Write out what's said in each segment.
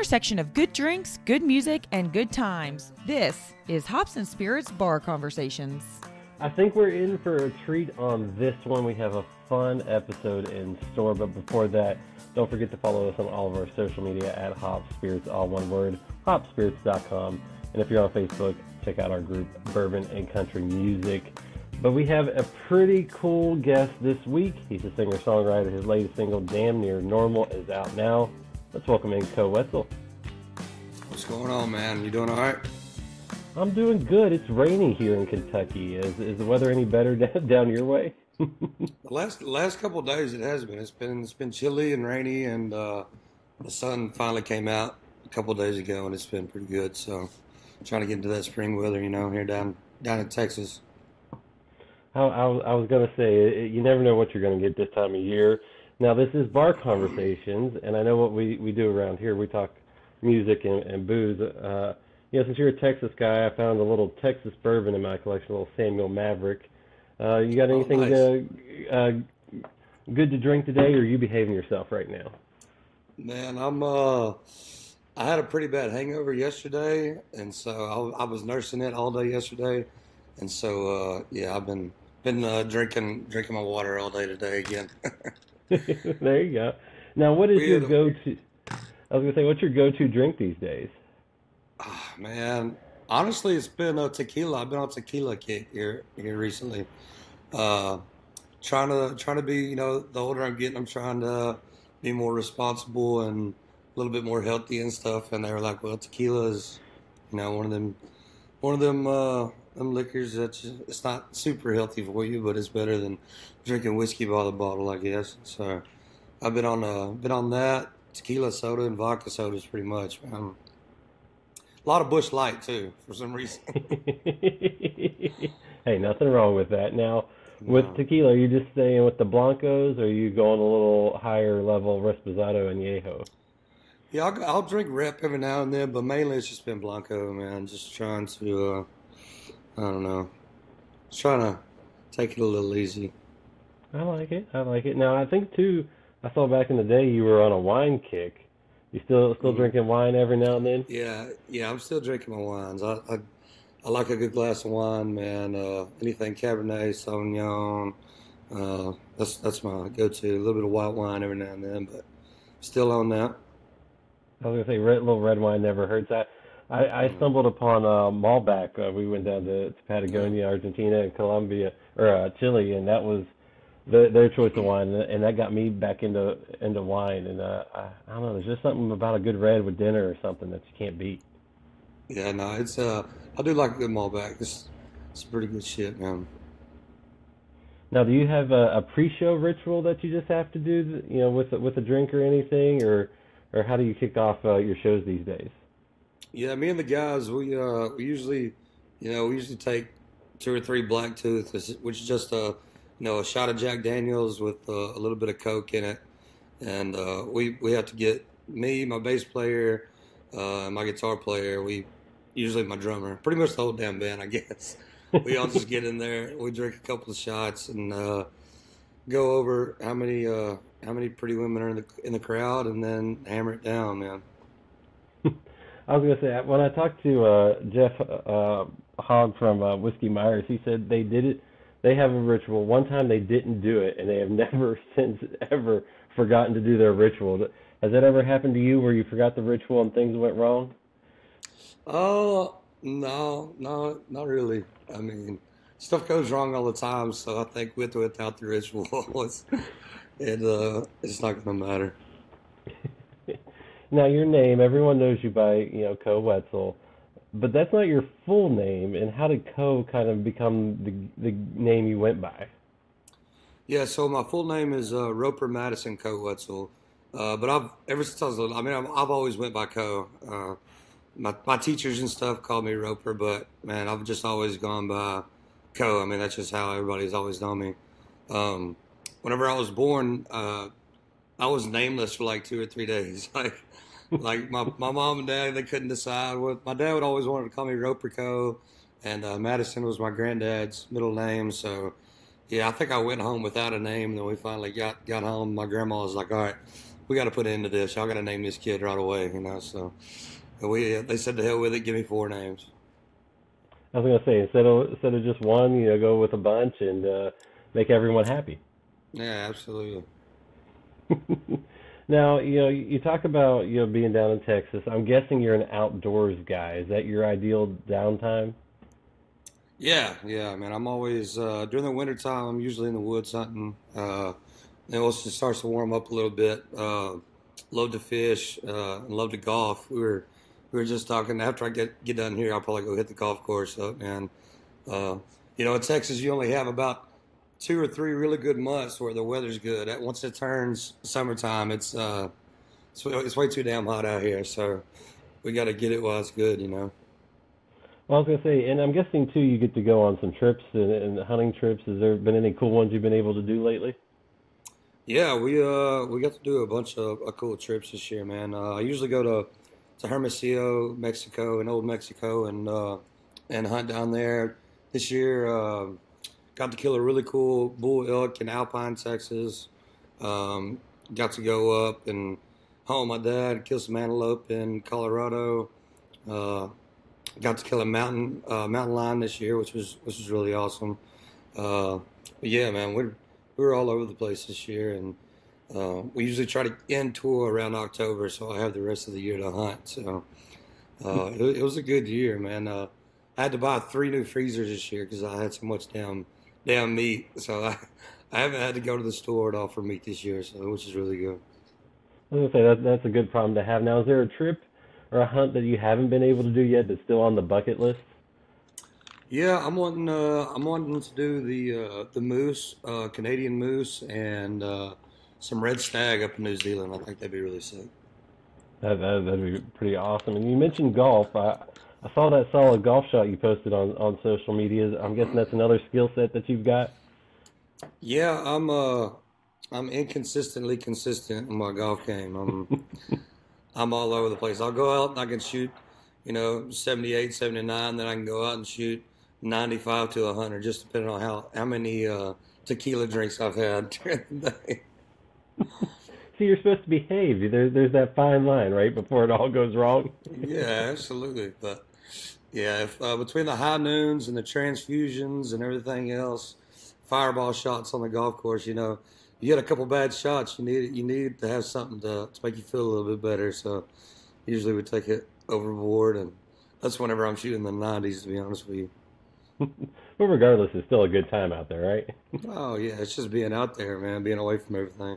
intersection of good drinks, good music, and good times. This is Hops and Spirits Bar Conversations. I think we're in for a treat on this one. We have a fun episode in store, but before that, don't forget to follow us on all of our social media at Hops Spirits, all one word, hopspirits.com. And if you're on Facebook, check out our group, Bourbon and Country Music. But we have a pretty cool guest this week. He's a singer-songwriter. His latest single, Damn Near Normal, is out now. Let's welcome in Co Wetzel. What's going on, man? You doing all right? I'm doing good. It's raining here in Kentucky. Is the weather any better down your way? The last couple of days it has been. It's been chilly and rainy, and the sun finally came out a couple of days ago, and it's been pretty good. So, trying to get into that spring weather, here down in Texas. I was going to say, you never know what you're going to get this time of year. Now, this is Bar Conversations, and I know what we do around here. We talk music and booze. Since you're a Texas guy, I found a little Texas bourbon in my collection, a little Samuel Maverick. You got anything Nice. Good to drink today, or are you behaving yourself right now? Man, I had a pretty bad hangover yesterday, and so I was nursing it all day yesterday, and so I've been drinking my water all day today again. There you go. Now, what is your go-to? I was gonna say, what's your go-to drink these days? Oh, man, honestly, it's been tequila. I've been on tequila kick here recently. Trying to be, the older I'm getting, I'm trying to be more responsible and a little bit more healthy and stuff. And they were like, well, tequila is, one of them liquors that's it's not super healthy for you, but it's better than drinking whiskey by the bottle, I guess. So I've been on that tequila, soda, and vodka sodas pretty much. A lot of Busch Light too, for some reason. Hey, nothing wrong with that. Now, with tequila, are you just staying with the Blancos, or are you going a little higher level, Reposado and Añejo? Yeah, I'll drink Rep every now and then, but mainly it's just been Blanco, man. Just trying to, I don't know, just trying to take it a little easy. I like it. Now, I think too, I saw back in the day you were on a wine kick. You still drinking wine every now and then? Yeah, I'm still drinking my wines. I like a good glass of wine, man. Anything Cabernet Sauvignon, that's my go-to. A little bit of white wine every now and then, but still on that. I was gonna say, little red wine never hurts. I stumbled upon Malbec. We went down to Patagonia, Argentina, and Colombia, or Chile, and that was their choice of wine, and that got me back into wine. And I don't know, there's just something about a good red with dinner or something that you can't beat. Yeah, no, it's I do like a good Malbec. It's pretty good shit, man. Now, do you have a pre-show ritual that you just have to do, with a drink or anything, or how do you kick off your shows these days? Yeah, me and the guys, we usually take 2 or 3 Black Tooth, which is just a shot of Jack Daniels with a little bit of Coke in it, and we have to get me, my bass player, my guitar player, usually my drummer, pretty much the whole damn band, I guess. We all just get in there, we drink a couple of shots, and go over how many pretty women are in the crowd, and then hammer it down, man. I was gonna say, when I talked to Jeff Hogg from Whiskey Myers, he said they did it. They have a ritual. One time they didn't do it, and they have never since ever forgotten to do their ritual. Has that ever happened to you, where you forgot the ritual and things went wrong? Oh, no, not really. I mean, stuff goes wrong all the time, so I think with or without the ritual, it's not going to matter. Now, your name, everyone knows you by, Co Wetzel, but that's not your full name. And how did Co kind of become the name you went by? Yeah, so my full name is Roper Madison Co Wetzel, but ever since I was little, I've always went by Co. My teachers and stuff called me Roper, but man, I've just always gone by Co. I mean, that's just how everybody's always known me. Whenever I was born, I was nameless for like 2 or 3 days. Like my mom and dad, they couldn't decide. My dad would always wanted to call me Roper Co. And Madison was my granddad's middle name. So, yeah, I think I went home without a name. And then we finally got home. My grandma was like, all right, we got to put an end to this. Y'all got to name this kid right away, you know. So they said to hell with it. Give me 4 names. I was gonna say instead of just one, go with a bunch and make everyone happy. Yeah, absolutely. Now, you talk about being down in Texas. I'm guessing you're an outdoors guy. Is that your ideal downtime? Yeah, yeah, man. I'm always during the wintertime. I'm usually in the woods hunting. And once it starts to warm up a little bit, love to fish, and love to golf. We were just talking after I get done here. I'll probably go hit the golf course up, man. In Texas, you only have about 2 or 3 really good months where the weather's good. Once it turns summertime, it's way too damn hot out here. So we got to get it while it's good, you know. Well, I was gonna say, and I'm guessing too, you get to go on some trips and hunting trips. Has there been any cool ones you've been able to do lately? Yeah, we got to do a bunch of cool trips this year, man. I usually go to Hermosillo, Mexico, and Old Mexico, and hunt down there. This year, got to kill a really cool bull elk in Alpine, Texas. Um, got to go up and hunt with my dad, kill some antelope in Colorado. Uh, got to kill a mountain lion this year, which was really awesome. But yeah, man, we were all over the place this year, and we usually try to end tour around October, so I have the rest of the year to hunt. So it was a good year, man. I had to buy 3 new freezers this year because I had so much damn meat. So I haven't had to go to the store at all for meat this year, so which is really good. I was gonna say that's a good problem to have. Now, is there a trip or a hunt that you haven't been able to do yet that's still on the bucket list? Yeah, I'm wanting to do the moose, Canadian moose, and some red stag up in New Zealand. I think that'd be really sick. That'd be pretty awesome. And you mentioned golf. I saw that solid golf shot you posted on social media. I'm guessing that's another skill set that you've got. Yeah, I'm inconsistently consistent in my golf game. I'm all over the place. I'll go out and I can shoot, 78, 79. Then I can go out and shoot 95 to 100, just depending on how many tequila drinks I've had during the day. See, you're supposed to behave. There's that fine line, right, before it all goes wrong. Yeah, absolutely. But yeah, if, between the high noons and the transfusions and everything else, fireball shots on the golf course, you get a couple bad shots, you need to have something to make you feel a little bit better. So usually we take it overboard, and that's whenever I'm shooting the 90s, to be honest with you. But regardless, it's still a good time out there, right? Oh yeah, it's just being out there, man, being away from everything.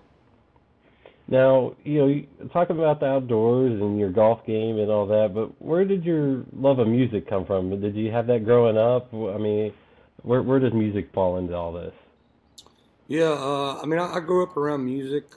Now, talking about the outdoors and your golf game and all that, but where did your love of music come from? Did you have that growing up? I mean, where does music fall into all this? Yeah, I mean, I grew up around music.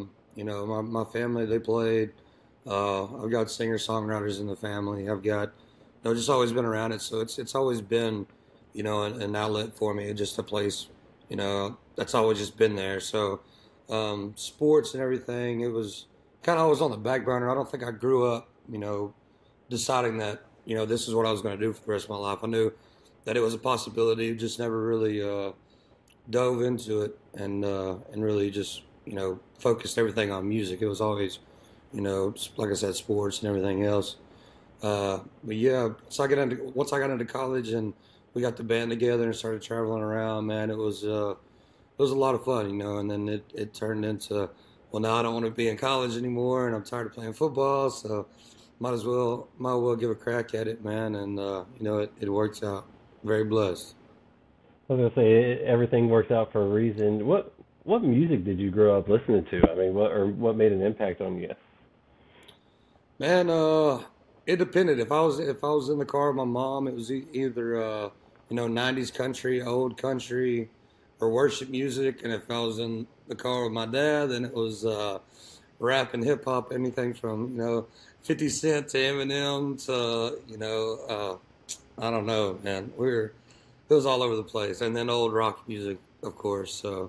My family, they played. I've got singer-songwriters in the family. I've got, just always been around it. So it's always been, an outlet for me, just a place, that's always just been there. So sports and everything, it was kind of always on the back burner. I don't think I grew up, deciding that, this is what I was going to do for the rest of my life. I knew that it was a possibility, just never really dove into it and really just focused everything on music. It was always like I said, sports and everything else. But yeah, once I got into college and we got the band together and started traveling around, man, it was a lot of fun, and then it turned into, well, now I don't want to be in college anymore and I'm tired of playing football, so might as well give a crack at it, man. And it worked out. Very blessed. I was gonna say everything works out for a reason. What music did you grow up listening to? I mean, what made an impact on you? Man, it depended. If I was in the car with my mom, it was either 90s country, old country, or worship music. And if I was in the car with my dad, then it was rap and hip hop, anything from 50 Cent to Eminem to I don't know, man. It was all over the place, and then old rock music, of course. So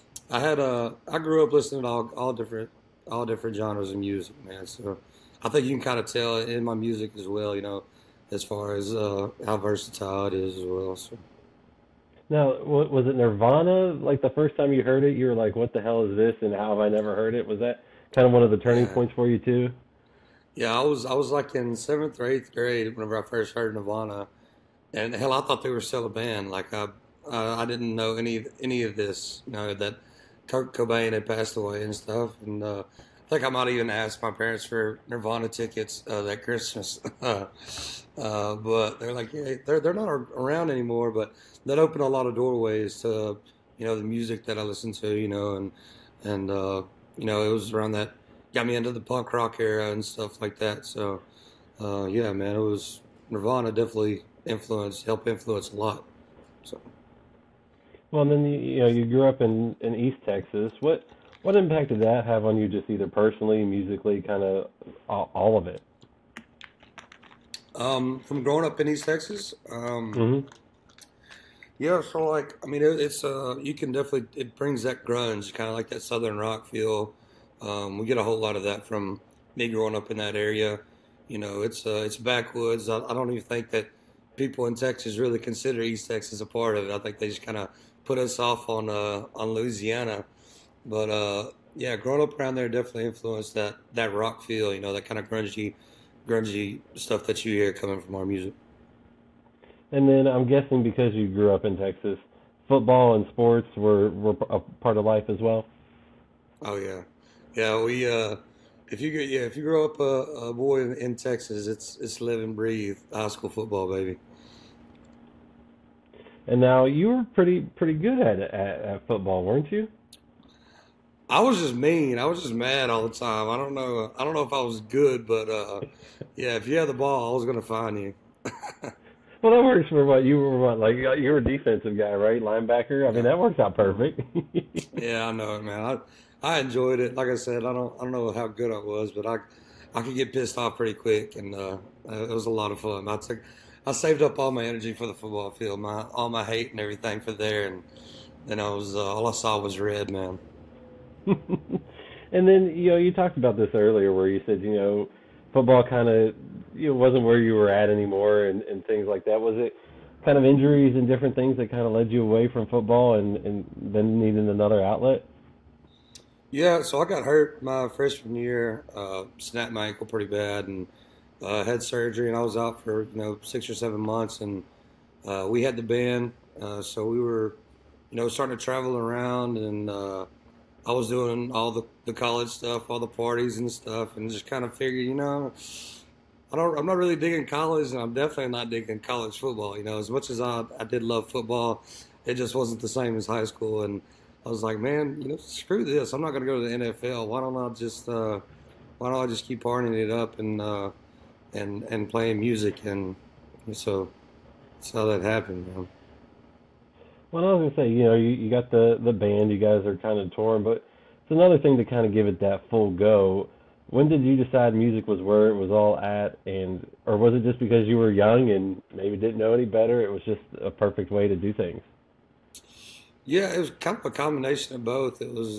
I grew up listening to all different genres of music, man. So I think you can kind of tell in my music as well, as far as how versatile it is as well. So. Now, was it Nirvana? Like the first time you heard it, you were like, "What the hell is this?" And how have I never heard it? Was kind of one of the turning Yeah. points for you too? Yeah, I was like in seventh or eighth grade whenever I first heard Nirvana, and hell, I thought they were still a band. Like I didn't know any of this. You know that Kurt Cobain had passed away and stuff, and I think I might even ask my parents for Nirvana tickets that Christmas. But they're like, yeah, they're not around anymore. But that opened a lot of doorways to the music that I listened to. And it was around that got me into the punk rock era and stuff like that. So yeah, man, it was Nirvana definitely helped influence a lot. So. Well, and then you grew up in East Texas. What impact did that have on you, just either personally, musically, kind of all of it? From growing up in East Texas, Hmm. yeah. So like, I mean, it's you can definitely it brings that grunge, kind of like that southern rock feel. We get a whole lot of that from me growing up in that area. It's backwoods. I don't even think that people in Texas really consider East Texas a part of it. I think they just kind of put us off on Louisiana. But yeah, growing up around there definitely influenced that rock feel. That kind of grungy stuff that you hear coming from our music. And then I'm guessing because you grew up in Texas, football and sports were a part of life as well. Oh yeah, yeah. We if you grow up a boy in Texas, it's live and breathe high school football, baby. And now you were pretty good at football, weren't you? I was just mean. I was just mad all the time. I don't know. I don't know if I was good, but yeah, if you had the ball, I was gonna find you. Well, that works for what you were. What, like you were a defensive guy, right? Linebacker. I mean, Yeah. that works out Mhm. perfect. Yeah, I know it, man. I enjoyed it. Like I said, I don't know how good I was, but I could get pissed off pretty quick, and it was a lot of fun. I saved up all my energy for the football field, my all my hate and everything for there, and then I was all I saw was red, man. And then you talked about this earlier, where you said football kind of wasn't where you were at anymore, and things like that. Was it kind of injuries and different things that kind of led you away from football, and then needing another outlet? Yeah, so I got hurt my freshman year, snapped my ankle pretty bad, and had surgery, and I was out for 6 or 7 months, and we had the band, so we were starting to travel around, and I was doing all the college stuff, all the parties and stuff, and just kind of figured, I'm not really digging college, and I'm definitely not digging college football. As much as I did love football, it just wasn't the same as high school, and I was like, man, screw this. I'm not going to go to the NFL. Why don't I just keep partying it up and playing music, and so that's how that happened, man. Well, I was gonna say, you got the band, you guys are kind of touring, but it's another thing to kind of give it that full go. When did you decide music was where it was all at, and or was it just because you were young and maybe didn't know any better? It was just a perfect way to do things. Yeah, it was kind of a combination of both. It was,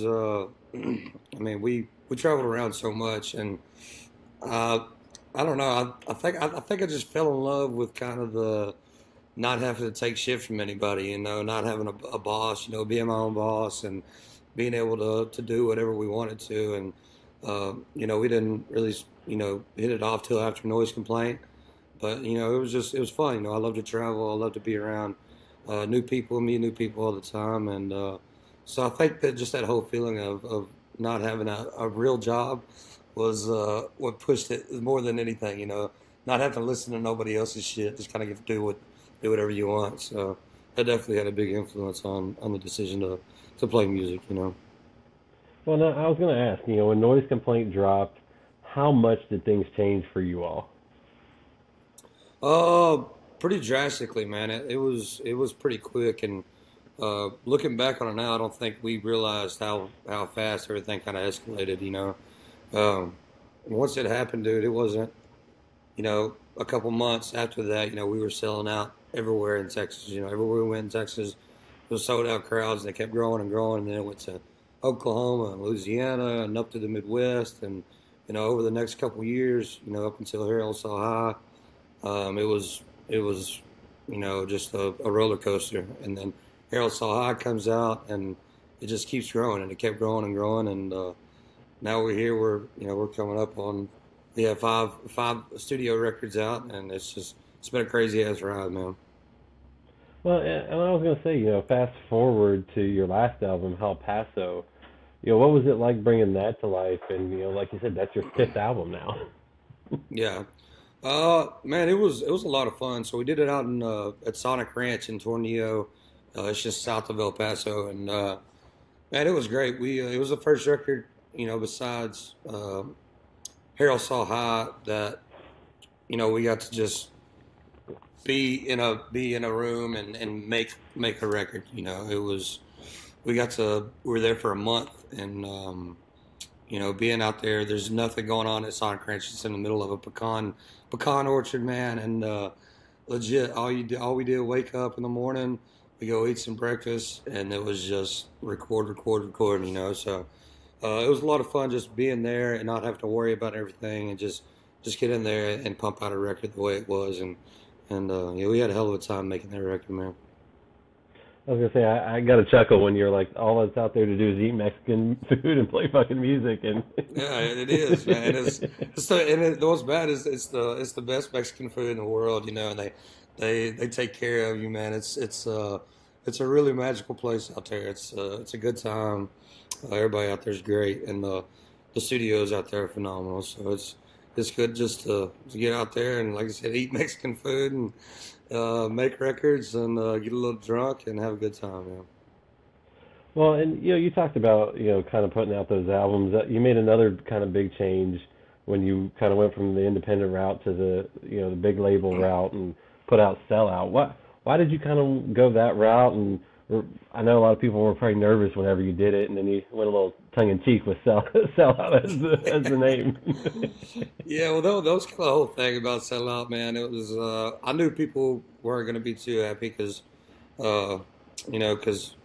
I mean, we traveled around so much, and uh, I don't know. I think I just fell in love with kind of the not having to take shit from anybody. Not having a boss. Being my own boss and being able to do whatever we wanted to. And we didn't really hit it off till after Noise Complaint. But it was fun. I love to travel. I love to be around new people, meet new people all the time, and so I think that just that whole feeling of not having a real job was what pushed it more than anything. Not having to listen to nobody else's shit, just kind of get to do whatever you want. So that definitely had a big influence on the decision to play music. Well, now, I was gonna ask, when Noise Complaint dropped, how much did things change for you all? Uh, Pretty drastically, man. It was pretty quick, and looking back on it now, I don't think we realized how fast everything kind of escalated. Um, Once it happened, dude, it wasn't. A couple months after that, we were selling out everywhere in Texas. Everywhere we went in Texas, it was sold out crowds, and they kept growing and growing, and then it went to Oklahoma and Louisiana and up to the Midwest, and over the next couple years, up until Harold So High. It was just a roller coaster, and then Harold So High comes out, and it just keeps growing, and it kept growing and growing, and now we're here. We're coming up on five studio records out, and it's been a crazy ass ride, man. Well, and I was gonna say, fast forward to your last album, El Paso. What was it like bringing that to life? And like you said, that's your fifth album now. Yeah. Man, it was a lot of fun. So we did it out in at Sonic Ranch in Tornillo. It's just south of El Paso, and man, it was great. We it was the first record, besides Harold Saw High that we got to just be in a room and make a record. It was we were there for a month, and being out there, there's nothing going on at Sonic Ranch. It's in the middle of a pecan orchard, man, and legit, all we did, wake up in the morning, we go eat some breakfast, and it was just record, record, record. So it was a lot of fun just being there and not having to worry about everything, and just get in there and pump out a record the way it was, and yeah, we had a hell of a time making that record, man. I was gonna say I got a chuckle when you're like, all that's out there to do is eat Mexican food and play fucking music, and Yeah, it is, man. What's bad is it's the best Mexican food in the world, and they take care of you, man. It's a really magical place out there. It's a good time. Everybody out there is great, and the studios out there are phenomenal. So it's good just to get out there and, like I said, eat Mexican food and make records and get a little drunk and have a good time, man. well, and you talked about kind of putting out those albums. You made another kind of big change when you kind of went from the independent route to the big label route and put out Sellout. Why did you kind of go that route? And I know a lot of people were probably nervous whenever you did it, and then you went a little tongue in cheek with Sellout as the name. Yeah, well, that was kind of the whole thing about Sellout, man. It was I knew people weren't going to be too happy because, because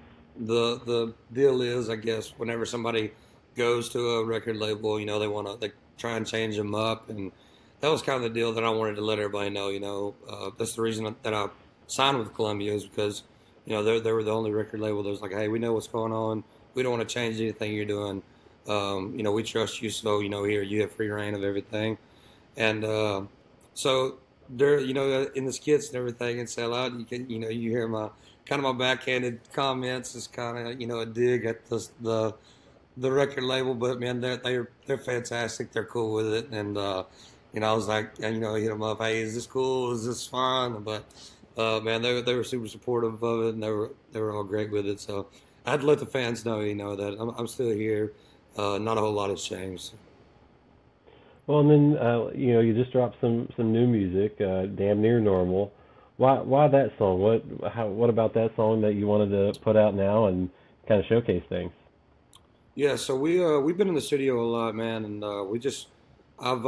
the deal is, I guess, whenever somebody goes to a record label, they try and change them up, and that was kind of the deal that I wanted to let everybody know. That's the reason that I signed with Columbia, is because they were the only record label that was like, hey, we know what's going on. We don't want to change anything you're doing. We trust you, so here you have free reign of everything. And so there, in the skits and everything and Sellout, you can, you hear my kind of my backhanded comments is kind of a dig at the record label, but man, they're fantastic. They're cool with it, and I was like, hit them up, hey, is this cool? Is this fun? But man, they were super supportive of it, and they were all great with it. So I had to let the fans know, that I'm still here. Not a whole lot has changed. Well, and then you just dropped some new music, Damn Near Normal. Why that song? What about that song that you wanted to put out now and kind of showcase things? Yeah, so we've been in the studio a lot, man, and I've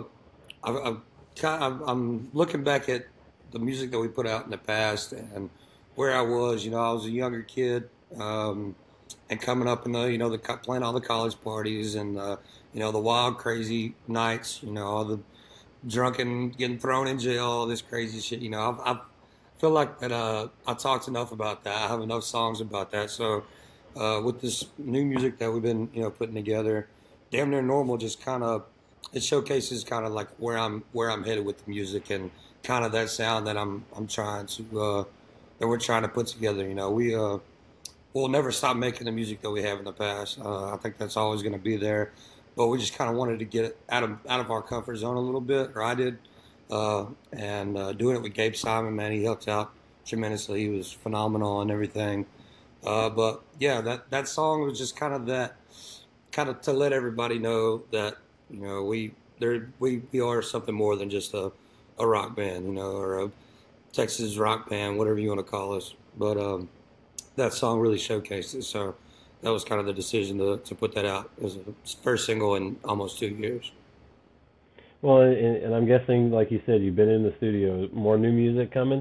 I'm looking back at the music that we put out in the past and where I was. I was a younger kid, and coming up in playing all the college parties and the wild crazy nights. All the drunken, getting thrown in jail, all this crazy shit. I feel like that I talked enough about that. I have enough songs about that. So with this new music that we've been putting together, Damn Near Normal just kind of it showcases kind of like where I'm headed with the music and kind of that sound that I'm trying to that we're trying to put together. We'll never stop making the music that we have in the past. I think that's always going to be there, but we just kind of wanted to get it out of our comfort zone a little bit, or I did, and doing it with Gabe Simon, man, he helped out tremendously. He was phenomenal and everything. But yeah, that song was just kind of to let everybody know that we are something more than just a rock band, or a Texas rock band, whatever you want to call us. But that song really showcased it. So that was kind of the decision to put that out as the first single in almost 2 years. Well, and I'm guessing, like you said, you've been in the studio. More new music coming?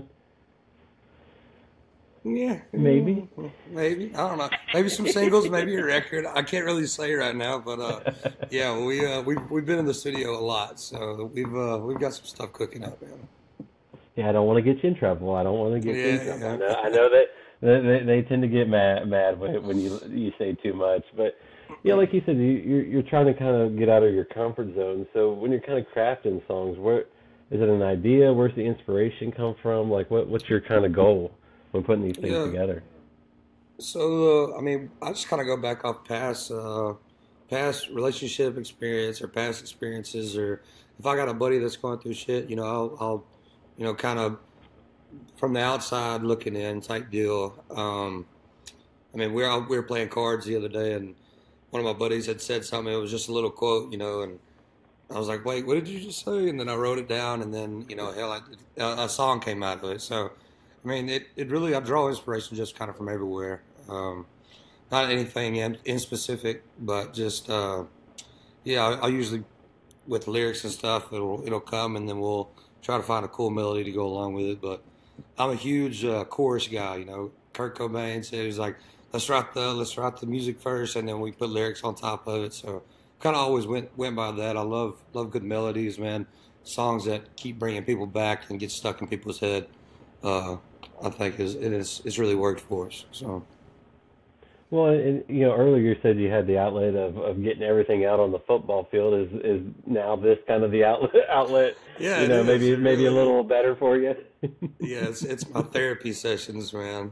Yeah, Maybe. maybe. I don't know. Maybe some singles, maybe a record. I can't really say right now, but yeah, we've been in the studio a lot, so we've got some stuff cooking up, man. Yeah, I don't want to get you in trouble. I don't want to get you in trouble. Yeah. I know that they tend to get mad when you say too much. But Yeah, like you said, you're trying to kind of get out of your comfort zone. So when you're kind of crafting songs, where is it an idea? Where's the inspiration come from? Like, what's your kind of goal when putting these things Yeah. together? So I mean, I just kind of go back off past relationship experience or past experiences, or if I got a buddy that's going through shit, I'll kind of from the outside looking in type deal. I mean, we were playing cards the other day, and one of my buddies had said something. It was just a little quote, and I was like, "Wait, what did you just say?" And then I wrote it down, and then hell, a song came out of it. So, I mean, it really I draw inspiration just kind of from everywhere. Not anything in specific, but just yeah, I usually with lyrics and stuff, it'll come, and then we'll try to find a cool melody to go along with it. But I'm a huge chorus guy. Kurt Cobain said he was like, let's write the music first, and then we put lyrics on top of it. So kind of always went by that. I love good melodies, man. Songs that keep bringing people back and get stuck in people's head. I think it's really worked for us. So. Well, and, earlier you said you had the outlet of getting everything out on the football field. Is now this kind of the outlet? Yeah, it is. Maybe It maybe a really little better for you. Yeah, it's my therapy sessions, man.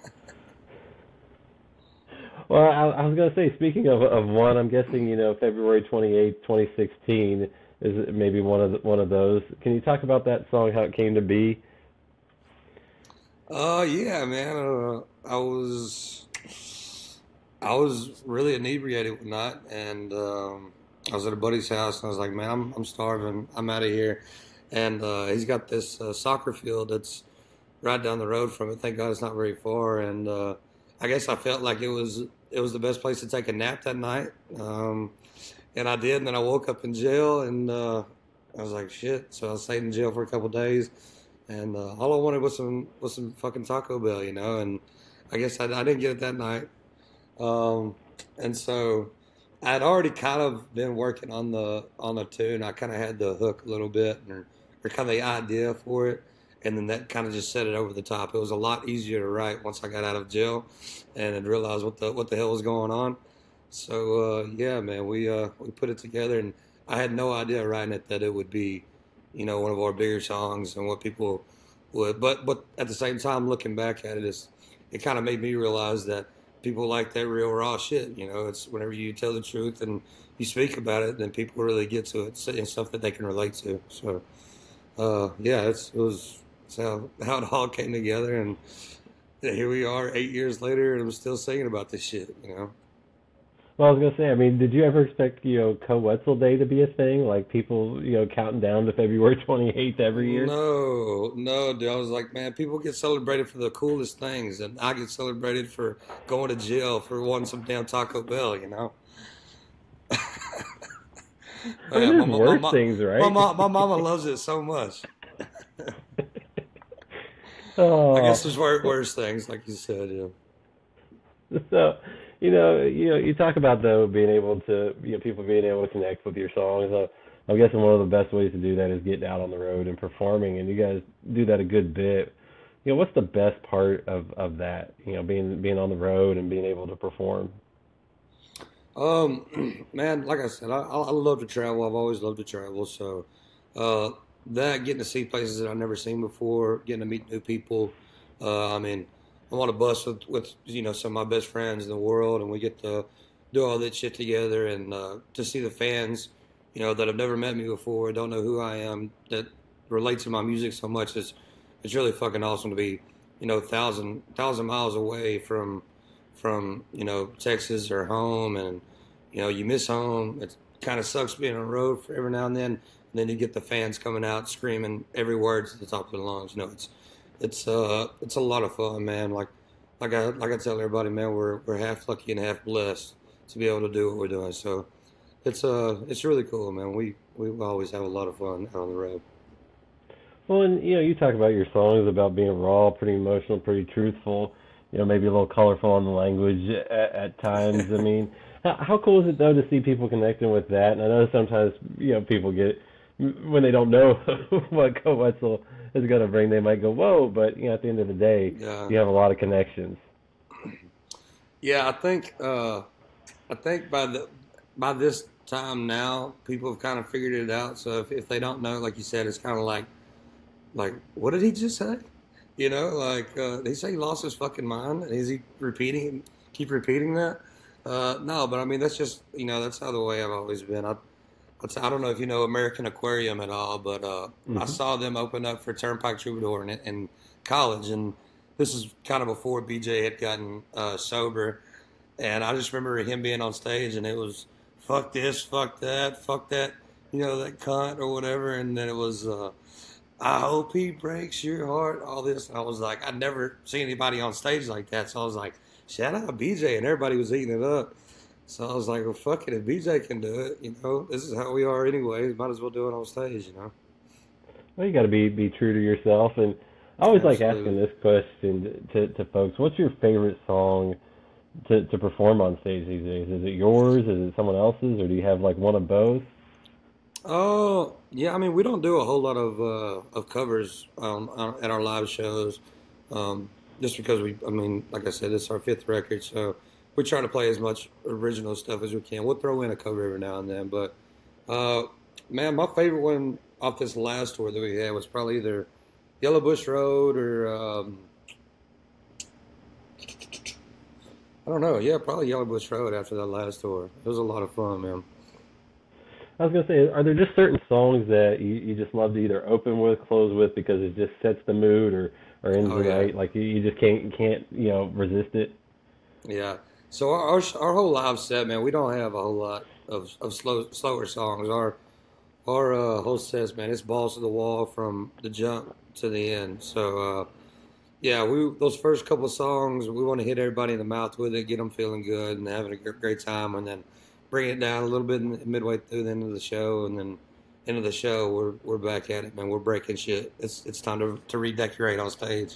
Well, I was going to say, speaking of one, I'm guessing February 28th, 2016 is maybe one of those. Can you talk about that song, how it came to be? Yeah, man. I was really inebriated one night, and I was at a buddy's house, and I was like, man, I'm starving. I'm out of here. And he's got this soccer field that's right down the road from it. Thank God it's not very far. And I guess I felt like it was the best place to take a nap that night. And I did. And then I woke up in jail, and I was like, shit. So I stayed in jail for a couple of days, and all I wanted was some fucking Taco Bell, And I guess I didn't get it that night. And so I'd already kind of been working on the tune. I kind of had the hook a little bit, or kind of the idea for it, and then that kind of just set it over the top. It was a lot easier to write once I got out of jail, and had realized what the hell was going on. So yeah, man, we put it together, and I had no idea writing it that it would be, one of our bigger songs and what people would. But at the same time, looking back at it, it kind of made me realize that people like that real raw shit. It's whenever you tell the truth and you speak about it, then people really get to it and stuff that they can relate to. So, yeah, it's how it all came together, and here we are 8 years later, and I'm still singing about this shit. Well, I was gonna say, I mean, did you ever expect, Co-Wetzel Day to be a thing? Like people, counting down to February 28th every year? No, no, dude. I was like, man, people get celebrated for the coolest things, and I get celebrated for going to jail for wanting some damn Taco Bell. I mean, Man, there's worse things, right? my mama loves it so much. I Oh, guess there's worse things, like you said. Yeah. so, you talk about though being able to, people being able to connect with your songs. I'm guessing one of the best ways to do that is getting out on the road and performing, and you guys do that a good bit. What's the best part of that? Being on the road and being able to perform. Man, like I said, I love to travel. I've always loved to travel. So, uh, that getting to see places that I've never seen before, getting to meet new people. I mean, I'm on a bus with some of my best friends in the world, and we get to do all that shit together, and to see the fans, that have never met me before, don't know who I am, that relate to my music so much. It's really fucking awesome to be, thousand miles away from Texas or home, and you miss home. It kind of sucks being on the road for every now and then. And then you get the fans coming out screaming every word to the top of their lungs. It's a lot of fun, man. Like I tell everybody, man, we're half lucky and half blessed to be able to do what we're doing. So it's really cool, man. We always have a lot of fun out on the road. Well, and you talk about your songs about being raw, pretty emotional, pretty truthful. Maybe a little colorful on the language at times. I mean, how cool is it though to see people connecting with that? And I know sometimes people get when they don't know what Co-Wetzel is going to bring, they might go, whoa, but at the end of the day, Yeah. you have a lot of connections. Yeah, I think I think by this time now, people have kind of figured it out. So if they don't know, like you said, it's kind of like what did he just say? Did he say he lost his fucking mind? Is he keep repeating that? No, but I mean that's just that's how the way I've always been. I don't know if you know American Aquarium at all, but I Hmm. saw them open up for Turnpike Troubadour in college, and this is kind of before BJ had gotten sober, and I just remember him being on stage, and it was fuck this, fuck that, that cunt or whatever, and then it was I hope he breaks your heart, all this, and I was like, I'd never seen anybody on stage like that, so I was like, shout out BJ, and everybody was eating it up. So I was like, well, fuck it. If BJ can do it, this is how we are anyway. Might as well do it on stage. Well, you got to be true to yourself, and I always like asking Absolutely. this question to folks. What's your favorite song to perform on stage these days? Is it yours? Is it someone else's? Or do you have like one of both? Oh, yeah. I mean, we don't do a whole lot of covers at our live shows, just because I mean, like I said, it's our fifth record, so we try to play as much original stuff as we can. We'll throw in a cover every now and then, but uh, man, my favorite one off this last tour that we had was probably either Yellow Bush Road or I don't know. Yeah, probably Yellow Bush Road after that last tour. It was a lot of fun, man. I was gonna say, are there just certain songs that you just love to either open with, close with, because it just sets the mood or ends Oh the yeah, night? Like you just can't resist it. yeah. So our whole live set, man, we don't have a whole lot of slower songs. Our whole set, man, it's balls to the wall from the jump to the end. So yeah, we those first couple of songs, we want to hit everybody in the mouth with it, get them feeling good and having a great time, and then bring it down a little bit midway through the end of the show, and then end of the show, we're back at it, man. We're breaking shit. It's time to redecorate on stage.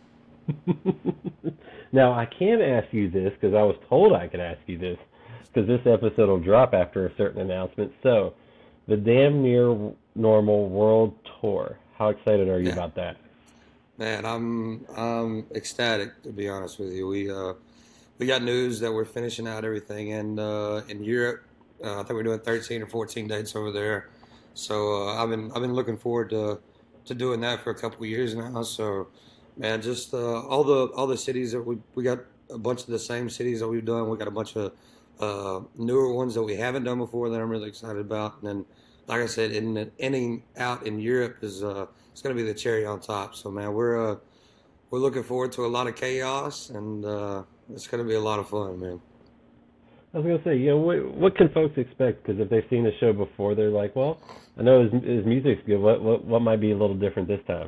Now I can ask you this because I was told I could ask you this because this episode will drop after a certain announcement. So, the Damn Near Normal World Tour. How excited are you Yeah, about that? man, I'm ecstatic to be honest with you. We got news that we're finishing out everything in Europe. I think we're doing 13 or 14 dates over there. So I've been looking forward to doing that for a couple of years now. So man, just all the cities that we got a bunch of the same cities that we've done. We got a bunch of newer ones that we haven't done before that I'm really excited about. And then, like I said, ending out in Europe is it's going to be the cherry on top. So man, we're looking forward to a lot of chaos, and it's going to be a lot of fun, man. I was gonna say, what can folks expect? Because if they've seen the show before, they're like, well, I know his music's good. What might be a little different this time?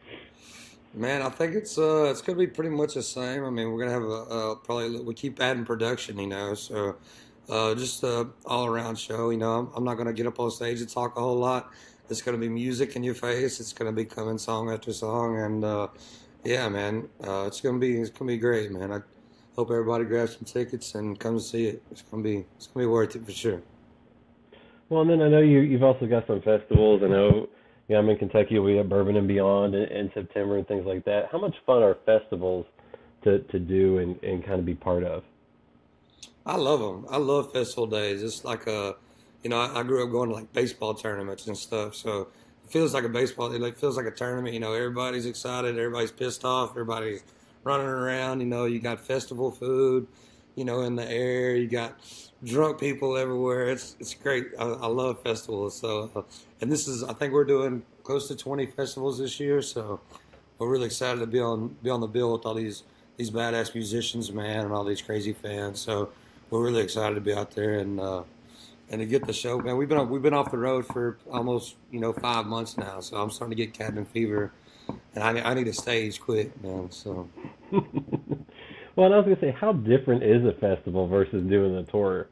Man, I think it's gonna be pretty much the same. I mean, we're gonna have probably we keep adding production, so just a all around show. I'm not gonna get up on stage and talk a whole lot. It's gonna be music in your face. It's gonna be coming song after song, and yeah, man, it's gonna be great, man. I hope everybody grabs some tickets and comes see it. It's gonna be worth it for sure. Well, and then I know you've also got some festivals. I know, I'm in Kentucky. We have Bourbon and Beyond in September and things like that. How much fun are festivals to do and kind of be part of? I love them. I love festival days. It's like I grew up going to like baseball tournaments and stuff. So it feels like a baseball. It like feels like a tournament. Everybody's excited. Everybody's pissed off. Everybody's running around. You got festival food. In the air. You got drunk people everywhere. It's great. I love festivals. So and this is I think we're doing close to 20 festivals this year. So we're really excited to be on the bill with all these badass musicians, man, and all these crazy fans. So we're really excited to be out there and to get the show, man. We've been off the road for almost 5 months now, so I'm starting to get cabin fever, and I need a stage quick, man. So Well, and I was gonna say, how different is a festival versus doing a tour?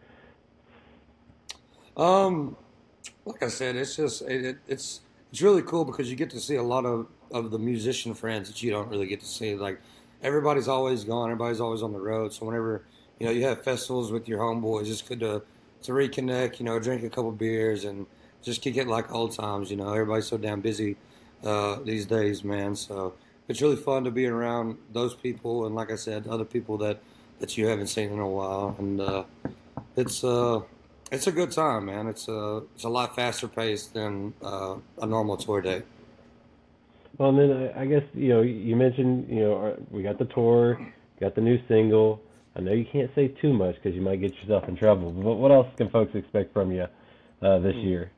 um, like I said, it's really cool because you get to see a lot of the musician friends that you don't really get to see. Like everybody's always gone, everybody's always on the road. So whenever you have festivals with your homeboys, it's good to reconnect. Drink a couple beers and just kick it like old times. Everybody's so damn busy these days, man. So it's really fun to be around those people and like I said, other people that you haven't seen in a while, and it's a good time, man. It's a lot faster paced than a normal tour date. Well, and then I guess, you mentioned, we got the tour, got the new single. I know you can't say too much because you might get yourself in trouble. But what else can folks expect from you this year?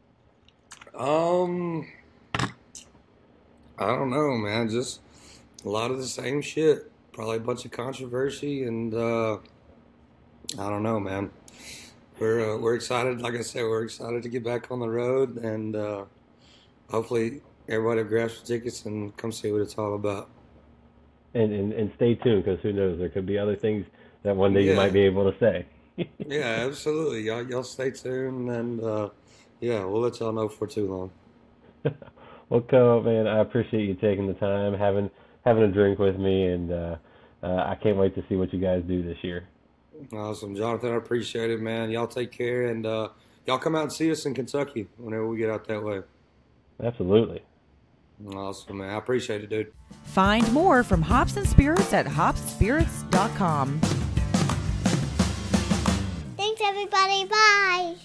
I don't know, man. Just a lot of the same shit. Probably a bunch of controversy, and I don't know, man. We're excited. Like I said, we're excited to get back on the road, and hopefully everybody grabs some tickets and come see what it's all about. And stay tuned, because who knows, there could be other things that one day you might be able to say. Yeah, absolutely. Y'all stay tuned, and we'll let y'all know for too long. Well, Ko, man, I appreciate you taking the time, having a drink with me, and I can't wait to see what you guys do this year. Awesome, Jonathan. I appreciate it, man. Y'all take care, and y'all come out and see us in Kentucky whenever we get out that way. Absolutely. Awesome, man. I appreciate it, dude. Find more from Hops and Spirits at hopspirits.com. Thanks, everybody. Bye.